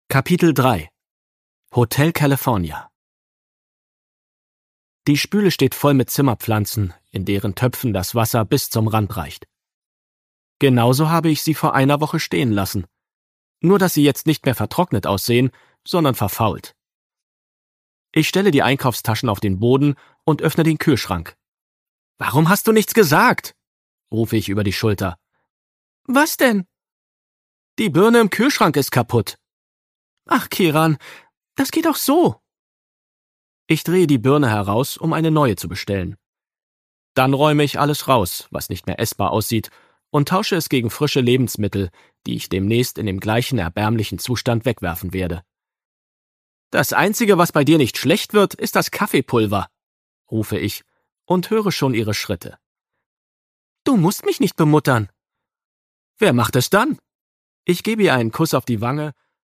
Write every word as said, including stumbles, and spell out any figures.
Kapitel drei Hotel California. Die Spüle steht voll mit Zimmerpflanzen, in deren Töpfen das Wasser bis zum Rand reicht. Genauso habe ich sie vor einer Woche stehen lassen. Nur dass sie jetzt nicht mehr vertrocknet aussehen, sondern verfault. Ich stelle die Einkaufstaschen auf den Boden und öffne den Kühlschrank. »Warum hast du nichts gesagt?« rufe ich über die Schulter. »Was denn?« »Die Birne im Kühlschrank ist kaputt.« »Ach, Kiran, das geht auch so.« Ich drehe die Birne heraus, um eine neue zu bestellen. Dann räume ich alles raus, was nicht mehr essbar aussieht, und tausche es gegen frische Lebensmittel, die ich demnächst in dem gleichen erbärmlichen Zustand wegwerfen werde. »Das Einzige, was bei dir nicht schlecht wird, ist das Kaffeepulver«, rufe ich und höre schon ihre Schritte. »Du musst mich nicht bemuttern.« »Wer macht es dann?« Ich gebe ihr einen Kuss auf die Wange